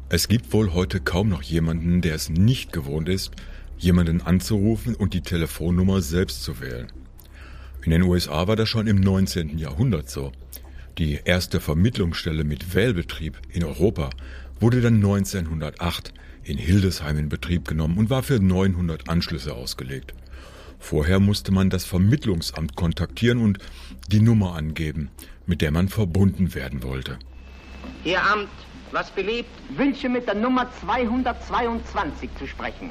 Es gibt wohl heute kaum noch jemanden, der es nicht gewohnt ist, jemanden anzurufen und die Telefonnummer selbst zu wählen. In den USA war das schon im 19. Jahrhundert so. Die erste Vermittlungsstelle mit Wählbetrieb in Europa wurde dann 1908 in Hildesheim in Betrieb genommen und war für 900 Anschlüsse ausgelegt. Vorher musste man das Vermittlungsamt kontaktieren und die Nummer angeben, mit der man verbunden werden wollte. Ihr Amt, was beliebt? Wünsche mit der Nummer 222 zu sprechen.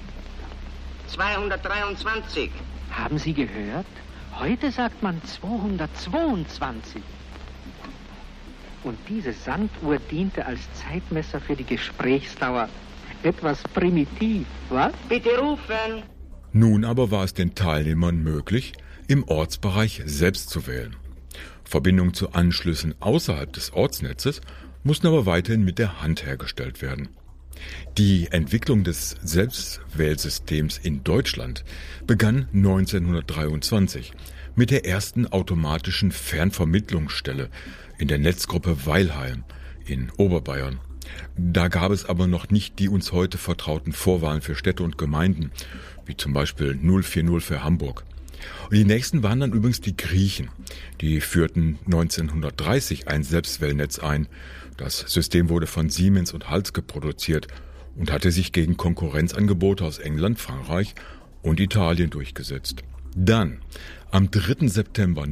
223. Haben Sie gehört? Heute sagt man 222. Und diese Sanduhr diente als Zeitmesser für die Gesprächsdauer. Etwas primitiv, was? Bitte rufen. Nun aber war es den Teilnehmern möglich, im Ortsbereich selbst zu wählen. Verbindungen zu Anschlüssen außerhalb des Ortsnetzes mussten aber weiterhin mit der Hand hergestellt werden. Die Entwicklung des Selbstwählsystems in Deutschland begann 1923 mit der ersten automatischen Fernvermittlungsstelle in der Netzgruppe Weilheim in Oberbayern. Da gab es aber noch nicht die uns heute vertrauten Vorwahlen für Städte und Gemeinden, wie zum Beispiel 040 für Hamburg. Und die nächsten waren dann übrigens die Griechen. Die führten 1930 ein Selbstwählnetz ein. Das System wurde von Siemens und Halske produziert und hatte sich gegen Konkurrenzangebote aus England, Frankreich und Italien durchgesetzt. Dann, am 3. September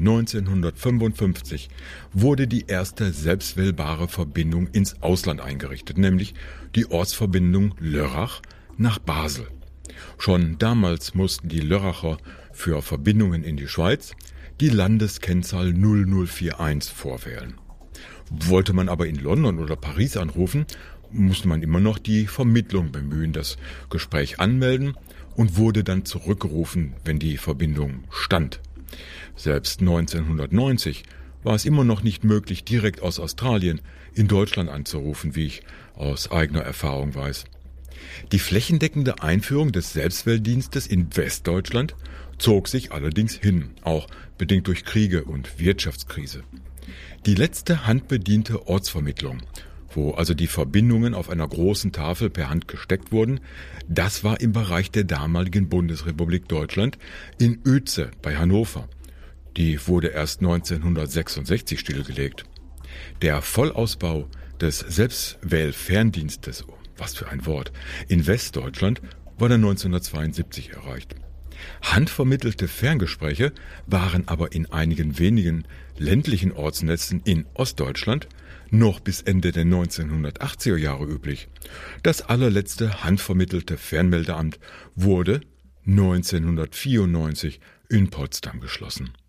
1955, wurde die erste selbstwählbare Verbindung ins Ausland eingerichtet, nämlich die Ortsverbindung Lörrach nach Basel. Schon damals mussten die Lörracher für Verbindungen in die Schweiz die Landeskennzahl 0041 vorwählen. Wollte man aber in London oder Paris anrufen, musste man immer noch die Vermittlung bemühen, das Gespräch anmelden und wurde dann zurückgerufen, wenn die Verbindung stand. Selbst 1990 war es immer noch nicht möglich, direkt aus Australien in Deutschland anzurufen, wie ich aus eigener Erfahrung weiß. Die flächendeckende Einführung des Selbstwähldienstes in Westdeutschland zog sich allerdings hin, auch bedingt durch Kriege und Wirtschaftskrise. Die letzte handbediente Ortsvermittlung, wo also die Verbindungen auf einer großen Tafel per Hand gesteckt wurden, das war im Bereich der damaligen Bundesrepublik Deutschland in Uetze bei Hannover. Die wurde erst 1966 stillgelegt. Der Vollausbau des Selbstwählferndienstes, was für ein Wort, in Westdeutschland war dann 1972 erreicht. Handvermittelte Ferngespräche waren aber in einigen wenigen ländlichen Ortsnetzen in Ostdeutschland noch bis Ende der 1980er Jahre üblich. Das allerletzte handvermittelte Fernmeldeamt wurde 1994 in Potsdam geschlossen.